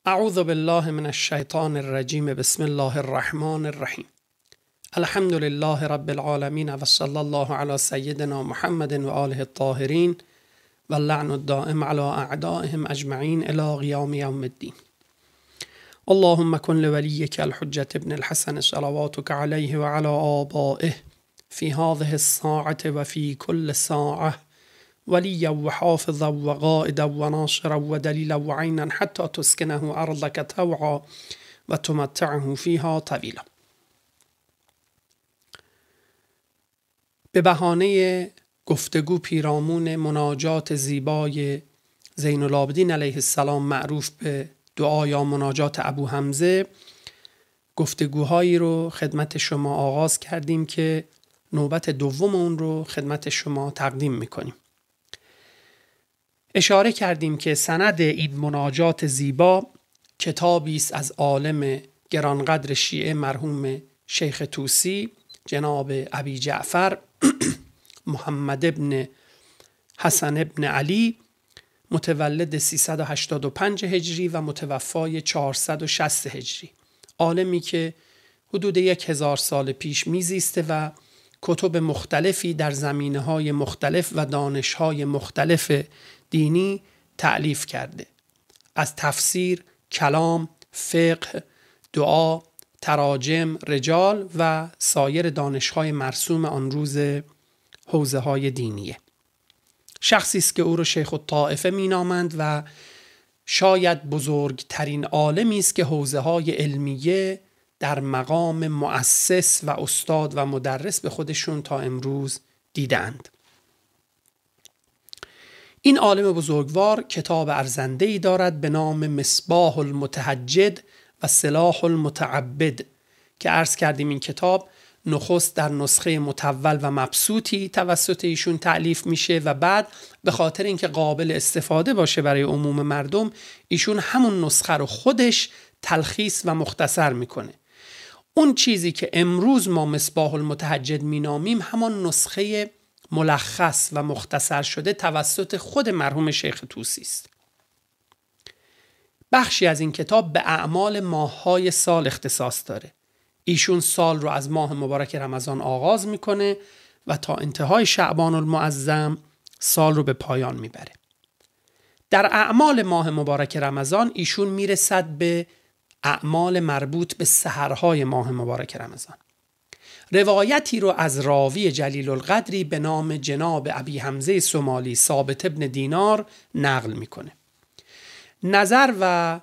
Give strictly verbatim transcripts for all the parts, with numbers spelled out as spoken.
اعوذ بالله من الشیطان الرجیم. بسم الله الرحمن الرحیم. الحمد لله رب العالمین و صلی الله علی سیدنا محمد و آله الطاهرین و اللعن الدائم علی اعدائهم اجمعین الی قیام یوم الدین. اللهم کن لولیک الحجة ابن الحسن صلواتک علیه و علی آبائه فی هذه الساعة و فی کل ساعة ولیا و حافظا و قائدا و ناصرا و دلیلا و عینا حتی تسکنه ارضک طوعا و تمتعه فیها طویلا. به بهانه گفتگو پیرامون مناجات زیبای زین العابدین علیه السلام معروف به دعا یا مناجات ابو حمزه، گفتگوهایی رو خدمت شما آغاز کردیم که نوبت دوم اون رو خدمت شما تقدیم میکنیم. اشاره کردیم که سند این مناجات زیبا کتابی است از عالم گرانقدر شیعه مرحوم شیخ طوسی جناب ابی جعفر محمد ابن حسن ابن علی، متولد سیصد و هشتاد و پنج هجری و متوفای چهارصد و شصت هجری، عالمی که حدود یک هزار سال پیش میزیسته و کتب مختلفی در زمینه‌های مختلف و دانش‌های مختلف دینی تألیف کرده، از تفسیر، کلام، فقه، دعا، تراجم، رجال و سایر دانش‌های مرسوم آن روز حوزه‌های دینیه. شخصی است که او را شیخ الطائفه مینامند و شاید بزرگترین عالمی است که حوزه‌های علمیه در مقام مؤسس و استاد و مدرس به خودشون تا امروز دیدند. این عالم بزرگوار کتاب ارزنده‌ای دارد به نام مصباح المتهجد و سلاح المتعبد که عرض کردیم این کتاب نخست در نسخه مطول و مبسوطی توسط ایشون تألیف میشه و بعد به خاطر اینکه قابل استفاده باشه برای عموم مردم ایشون همون نسخه رو خودش تلخیص و مختصر میکنه. اون چیزی که امروز ما مصباح المتهجد مینامیم همان نسخه ملخص و مختصر شده توسط خود مرحوم شیخ طوسی است. بخشی از این کتاب به اعمال ماه‌های سال اختصاص داره. ایشون سال رو از ماه مبارک رمضان آغاز میکنه و تا انتهای شعبان المعظم سال رو به پایان میبره. در اعمال ماه مبارک رمضان ایشون میرسد به اعمال مربوط به سحرهای ماه مبارک رمضان. روایتی رو از راوی جلیل القدری به نام جناب ابی حمزه سمالی ثابت ابن دینار نقل میکنه. نظر و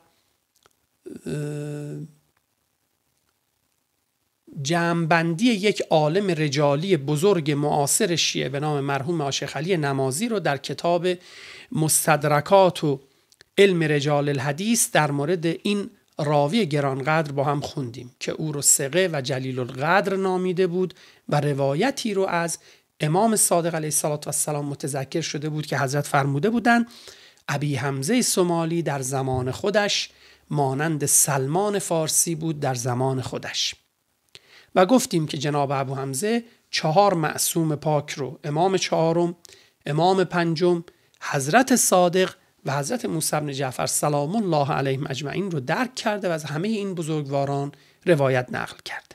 جمع‌بندی یک عالم رجالی بزرگ معاصر شیعه به نام مرحوم عاشق علی نمازی رو در کتاب مستدرکات و علم رجال الحدیث در مورد این راوی گرانقدر با هم خوندیم که او رو ثقه و جلیل القدر نامیده بود و روایتی رو از امام صادق علیه السلام متذکر شده بود که حضرت فرموده بودند ابی حمزه سمالی در زمان خودش مانند سلمان فارسی بود در زمان خودش. و گفتیم که جناب ابو حمزه چهار معصوم پاک رو، امام چهارم، امام پنجم، حضرت صادق و حضرت موسی بن جعفر سلام الله علیهم اجمعین رو درک کرده و از همه این بزرگواران روایت نقل کرده.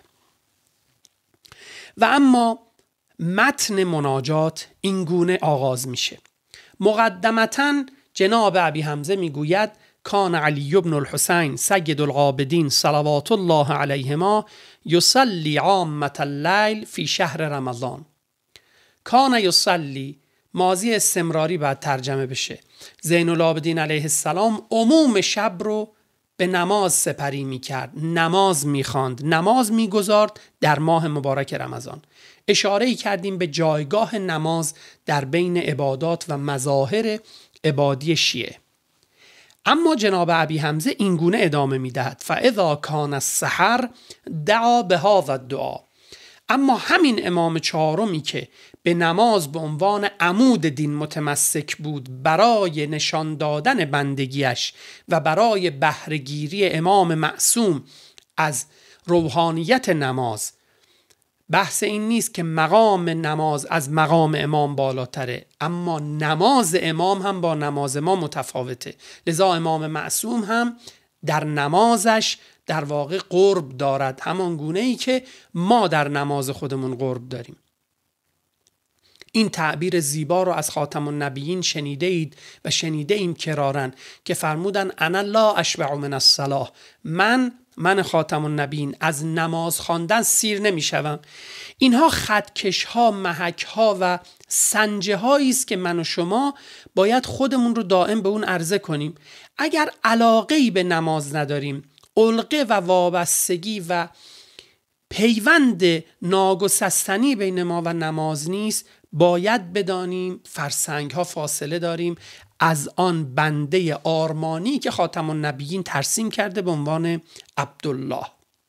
و اما متن مناجات این گونه آغاز میشه. مقدمتاً جناب ابی حمزه میگوید کان علی بن الحسین سید العابدین صلوات الله علیهما یصلی عامة اللیل فی شهر رمضان. کان یصلی ماضی استمراری باید ترجمه بشه. زین العابدین علیه السلام عموم شب رو به نماز سپری میکرد، نماز میخواند، نماز میگذارد در ماه مبارک رمضان. اشاره ای کردیم به جایگاه نماز در بین عبادات و مظاهر عبادی شیعه. اما جناب ابی حمزه این گونه ادامه میدهد فاذا کان السحر دعا بهذا الدعا. اما همین امام چهارمی که به نماز به عنوان عمود دین متمسک بود برای نشان دادن بندگیش و برای بهره‌گیری امام معصوم از روحانیت نماز، بحث این نیست که مقام نماز از مقام امام بالاتره، اما نماز امام هم با نماز ما متفاوته. لذا امام معصوم هم در نمازش در واقع قرب دارد، همان گونه ای که ما در نماز خودمون قرب داریم. این تعبیر زیبا رو از خاتم النبیین شنیده اید و شنیده ایم کرارن که فرمودن انا لا اشبع من الصلاة، من من خاتم النبیین از نماز خواندن سیر نمیشوم. اینها خطکش ها، محک ها و سنجه هایی است که من و شما باید خودمون رو دائم به اون عرضه کنیم. اگر علاقه‌ای به نماز نداریم، علقه و وابستگی و پیوند ناگسستنی بین ما و نماز نیست، باید بدانیم فرسنگ ها فاصله داریم از آن بنده آرمانی که خاتم النبیین ترسیم کرده به عنوان عبدالله.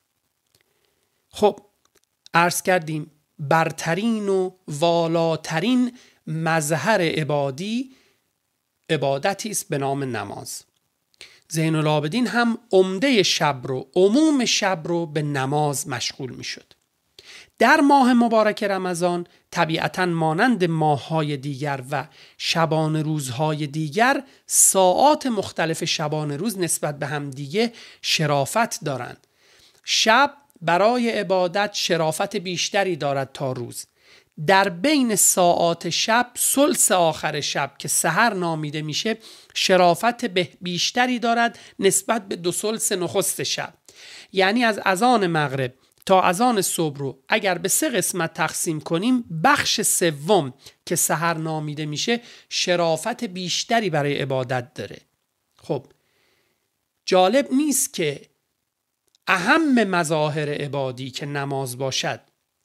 خب عرض کردیم برترین و والاترین مظهر عبادی عبادتی است به نام نماز. زین العابدین هم عمده شب رو، عموم شب رو به نماز مشغول می شد. در ماه مبارک رمضان طبیعتاً مانند ماه‌های دیگر و شبان روزهای دیگر ساعات مختلف شبان روز نسبت به هم دیگه شرافت دارند. شب برای عبادت شرافت بیشتری دارد تا روز. در بین ساعات شب، ثلث آخر شب که سحر نامیده میشه، شرافت بیشتری دارد نسبت به دو ثلث نخست شب. یعنی از اذان مغرب تا اذان صبح رو اگر به سه قسمت تقسیم کنیم، بخش سوم که سحر نامیده میشه شرافت بیشتری برای عبادت داره. خب جالب نیست که اهم مظاهر عبادی که نماز باشد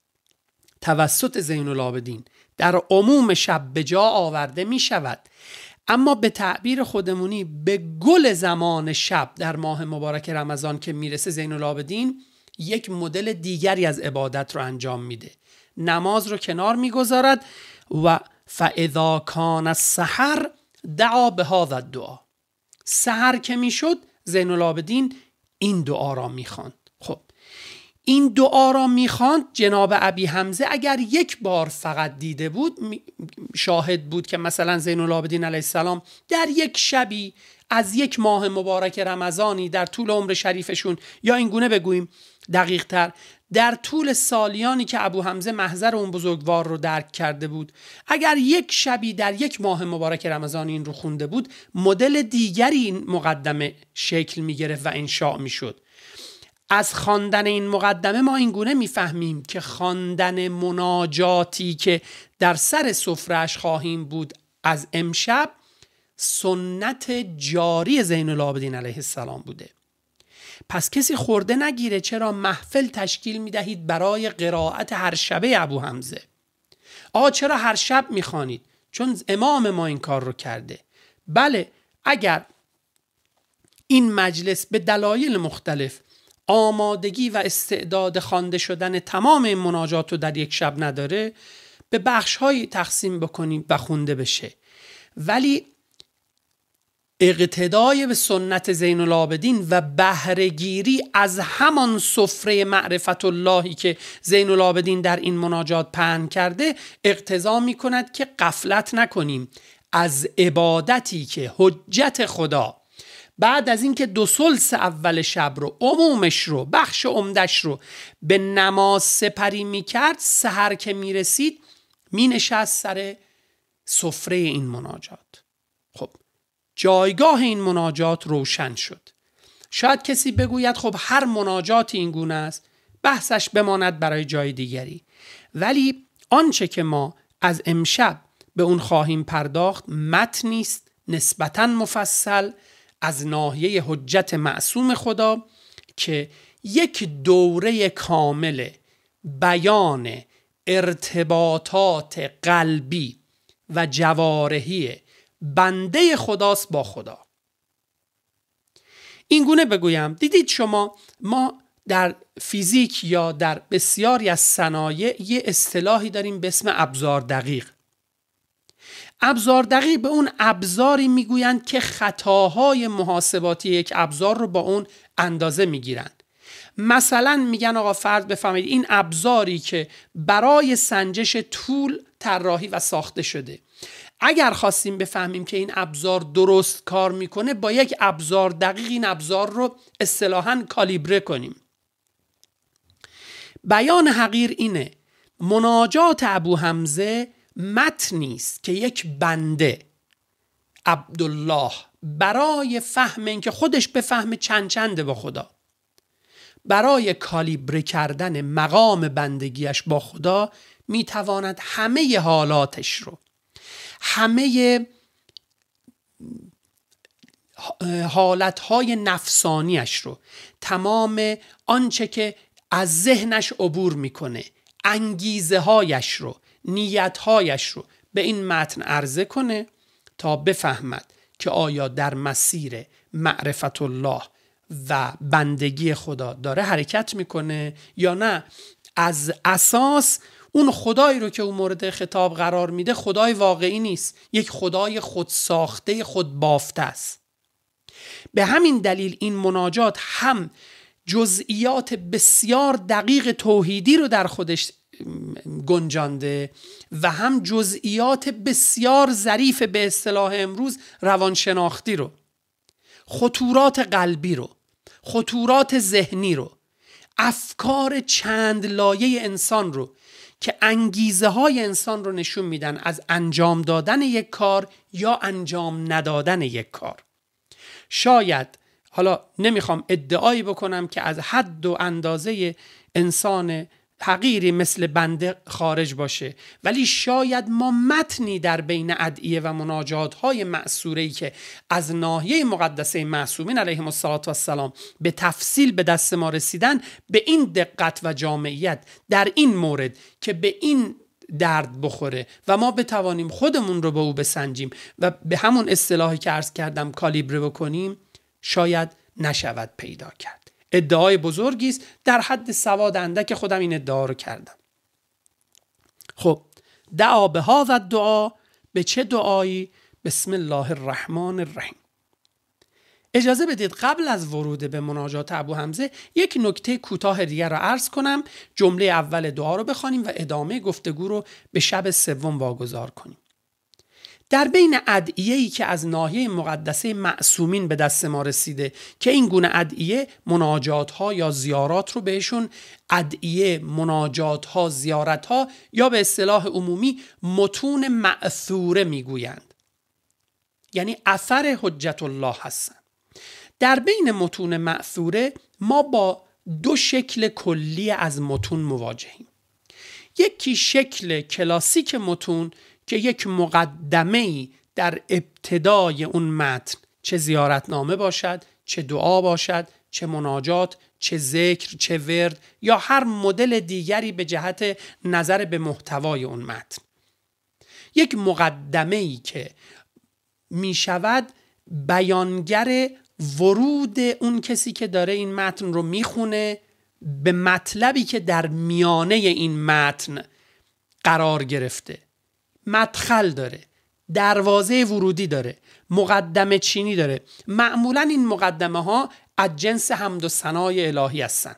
توسط زین العابدین در عموم شب به جا آورده می شود، اما به تعبیر خودمونی به گل زمان شب در ماه مبارک رمضان که میرسه، زین العابدین یک مدل دیگری از عبادت رو انجام میده. نماز رو کنار میگذارد و فاذا کان السحر دعا بهذا الدعا. سحر که میشد زین العابدین این دعا را میخواند. خب این دعا را میخواند. جناب ابی حمزه اگر یک بار فقط دیده بود، شاهد بود که مثلا زین العابدین علیه السلام در یک شبی از یک ماه مبارک رمضانی در طول عمر شریفشون، یا این گونه بگوییم دقیق تر، در طول سالیانی که ابو حمزه محضر اون بزرگوار رو درک کرده بود، اگر یک شبی در یک ماه مبارک رمضان این رو خونده بود، مدل دیگری این مقدمه شکل می گرفت و انشاء می شد. از خواندن این مقدمه ما این گونه میفهمیم که خواندن مناجاتی که در سر سفره‌اش خواهیم بود از امشب سنت جاری زین العابدین علیه السلام بوده. پس کسی خورده نگیره چرا محفل تشکیل میدهید برای قرائت هر شبه ابو حمزه. آقا چرا هر شب میخوانید؟ چون امام ما این کار رو کرده. بله، اگر این مجلس به دلایل مختلف آمادگی و استعداد خوانده شدن تمام این مناجات رو در یک شب نداره، به بخش‌های تقسیم بکنیم و خونده بشه. ولی اقتدای به سنت زین العابدین و بهره‌گیری از همان سفره معرفت اللهی که زین العابدین در این مناجات پهن کرده اقتضا می کند که غفلت نکنیم از عبادتی که حجت خدا بعد از اینکه دو ثلث اول شب رو، عمومش رو، بخش عمدش رو به نماز سپری می کرد، سحر که می رسید می نشست سر سفره این مناجات. خب جایگاه این مناجات روشن شد. شاید کسی بگوید خب هر مناجات این گونه است، بحثش بماند برای جای دیگری. ولی آنچه که ما از امشب به اون خواهیم پرداخت متنی است نسبتاً مفصل از ناحیه حجت معصوم خدا که یک دوره کامل بیان ارتباطات قلبی و جوارحی بنده خداست با خدا. این گونه بگویم، دیدید شما ما در فیزیک یا در بسیاری از صنایع یه اصطلاحی داریم به اسم ابزار دقیق. ابزار دقیق به اون ابزاری میگویند که خطاهای محاسباتی یک ابزار رو با اون اندازه میگیرند. مثلا میگن آقا فرض بفهمید این ابزاری که برای سنجش طول طراحی و ساخته شده، اگر خواستیم بفهمیم که این ابزار درست کار میکنه، با یک ابزار دقیق این ابزار رو اصطلاحاً کالیبره کنیم. بیان حقیر اینه مناجات ابو حمزه متنی است که یک بنده عبدالله برای فهم این که خودش بفهمه چند چنده با خدا، برای کالیبره کردن مقام بندگیش با خدا میتواند همه حالاتش رو، همه حالتهای نفسانیش رو، تمام آنچه که از ذهنش عبور میکنه، انگیزه هایش رو، نیت هایش رو به این متن عرضه کنه تا بفهمد که آیا در مسیر معرفت الله و بندگی خدا داره حرکت میکنه یا نه. از اساس اون خدایی رو که اون مورد خطاب قرار میده خدای واقعی نیست، یک خدای خود ساخته خود بافته است. به همین دلیل این مناجات هم جزئیات بسیار دقیق توحیدی رو در خودش گنجانده و هم جزئیات بسیار ظریف به اصطلاح امروز روانشناختی رو، خطورات قلبی رو، خطورات ذهنی رو، افکار چند لایه انسان رو که انگیزه های انسان رو نشون میدن از انجام دادن یک کار یا انجام ندادن یک کار. شاید حالا نمیخوام ادعایی بکنم که از حد و اندازه انسان حقیری مثل بنده خارج باشه، ولی شاید ما متنی در بین ادعیه و مناجات های معصوره‌ای که از ناحیه مقدسه معصومین علیهم السلام به تفصیل به دست ما رسیدن به این دقت و جامعیت در این مورد که به این درد بخوره و ما بتوانیم خودمون رو به او بسنجیم و به همون اصطلاحی که عرض کردم کالیبره بکنیم، شاید نشود پیدا کرد. ادعای بزرگی است، در حد سواد اندک خودم این ادعا رو کردم. خب دعا به ها و دعا، به چه دعایی؟ بسم الله الرحمن الرحیم. اجازه بدید قبل از ورود به مناجات ابو حمزه یک نکته کوتاه دیگر را عرض کنم، جمله اول دعا رو بخوانیم و ادامه گفتگو رو به شب سوم واگذار کنیم. در بین ادعیه‌ای که از ناحیه مقدسه معصومین به دست ما رسیده که این گونه ادعیه مناجات‌ها یا زیارات رو بهشون ادعیه، مناجات‌ها، زیارت‌ها یا به اصطلاح عمومی متون مأثوره میگویند، یعنی اثر حجت الله هستن. در بین متون مأثوره ما با دو شکل کلی از متون مواجهیم. یکی شکل کلاسیک متون که یک مقدمه‌ای در ابتدای اون متن، چه زیارتنامه باشد، چه دعا باشد، چه مناجات، چه ذکر، چه ورد یا هر مدل دیگری به جهت نظر به محتوای اون متن، یک مقدمه‌ای که می شود بیانگر ورود اون کسی که داره این متن رو میخونه به مطلبی که در میانه این متن قرار گرفته. مدخل داره، دروازه ورودی داره، مقدمه چینی داره. معمولا این مقدمه ها از جنس حمد و ثنای الهی هستن.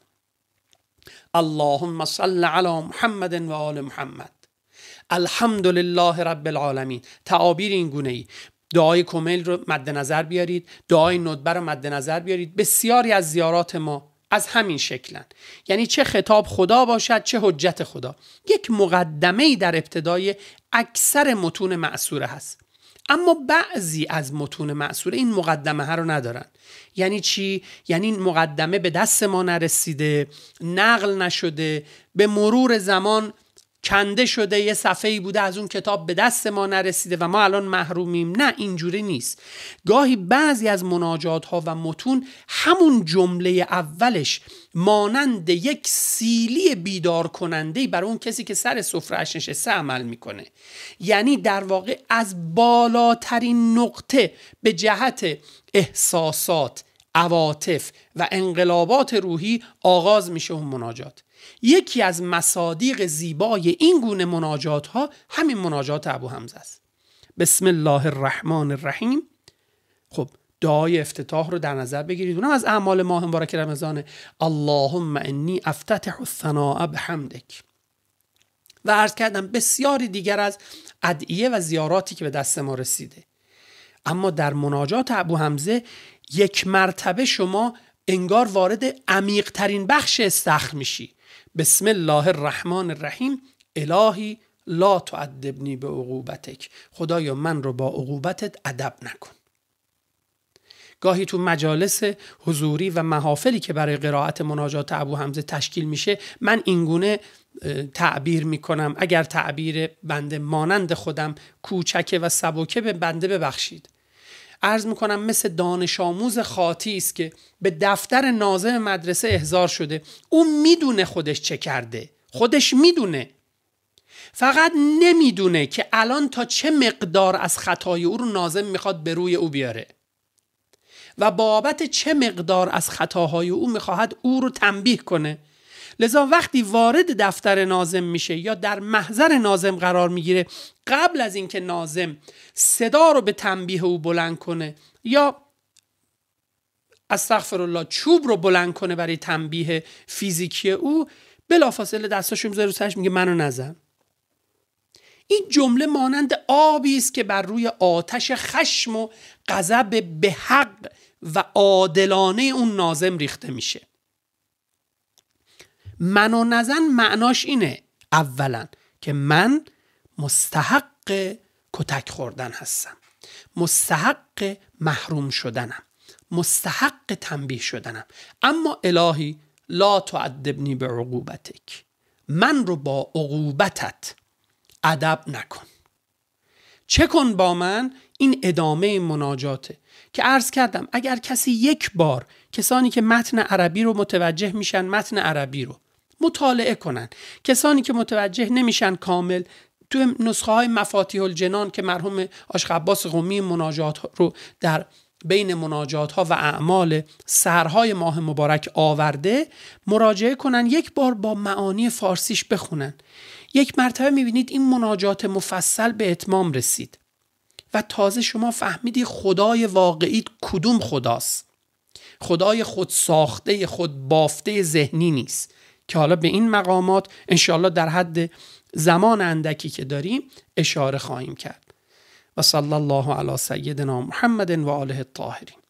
اللهم صل علی محمد و آل محمد، الحمد لله رب العالمین. تعابیر این گونه ای. دعای کمیل رو مد نظر بیارید، دعای ندبه رو مد نظر بیارید. بسیاری از زیارات ما از همین شکلن، یعنی چه خطاب خدا باشد چه حجت خدا، یک مقدمه‌ای در ابتدای اکثر متون مأثوره هست. اما بعضی از متون مأثوره این مقدمه ها رو ندارن. یعنی چی؟ یعنی این مقدمه به دست ما نرسیده، نقل نشده، به مرور زمان کنده شده، یه صفحه‌ای بوده از اون کتاب به دست ما نرسیده و ما الان محرومیم. نه، اینجوری نیست. گاهی بعضی از مناجات ها و متون همون جمله اولش مانند یک سیلی بیدار کننده‌ای برای اون کسی که سر سفره‌اش نشسته عمل میکنه. یعنی در واقع از بالاترین نقطه به جهت احساسات، عواطف و انقلابات روحی آغاز میشه اون مناجات. یکی از مصادیق زیبای این گونه مناجات ها همین مناجات ابو حمزه است. بسم الله الرحمن الرحیم. خب دعای افتتاح رو در نظر بگیرید، اونم از اعمال ماه مبارک رمضان. اللهم انی افتتح الثناء بحمدک و عرض کردم بسیاری دیگر از ادعیه و زیاراتی که به دست ما رسیده. اما در مناجات ابو حمزه یک مرتبه شما انگار وارد عمیق ترین بخش استخر میشی. بسم الله الرحمن الرحیم، الهی لا تعذبنی به عقوبتک، خدایا من رو با عقوبتت ادب نکن. گاهی تو مجالس حضوری و محافلی که برای قرائت مناجات ابو حمزه تشکیل میشه من اینگونه تعبیر میکنم، اگر تعبیر بنده مانند خودم کوچکه و سبکه به بنده ببخشید. عرض میکنم مثل دانش آموز خاطی است که به دفتر ناظم مدرسه احضار شده. اون میدونه خودش چه کرده، خودش میدونه، فقط نمیدونه که الان تا چه مقدار از خطای او رو ناظم میخواد به روی او بیاره و بابت چه مقدار از خطاهای او میخواهد او رو تنبیه کنه. لذا وقتی وارد دفتر ناظم میشه یا در محضر ناظم قرار میگیره، قبل از اینکه ناظم صدا رو به تنبیه او بلند کنه یا استغفرالله چوب رو بلند کنه برای تنبیه فیزیکی او، بلافاصله دستاشو میذاره رو سرش میگه منو نزن. این جمله مانند آبی است که بر روی آتش خشم و غضب به حق و عادلانه اون ناظم ریخته میشه. منو نزن معناش اینه اولا که من مستحق کتک خوردن هستم، مستحق محروم شدنم، مستحق تنبیه شدنم، اما الهی لا تعذبنی به عقوبتک، من رو با عقوبتت ادب نکن. چه کن با من؟ این ادامه مناجاته که عرض کردم اگر کسی یک بار، کسانی که متن عربی رو متوجه میشن متن عربی رو مطالعه کنن، کسانی که متوجه نمیشن کامل تو نسخه های مفاتیح الجنان که مرحوم عاشق عباس قمی مناجات رو در بین مناجات ها و اعمال سحرهای ماه مبارک آورده مراجعه کنن، یک بار با معانی فارسیش بخونن. یک مرتبه میبینید این مناجات مفصل به اتمام رسید و تازه شما فهمیدی خدای واقعی کدوم خداست. خدای خود ساخته، خود بافته ذهنی نیست که حالا به این مقامات انشاءالله در حد زمان اندکی که داریم اشاره خواهیم کرد. و صلی الله علی سیدنا محمد و آله الطاهرین.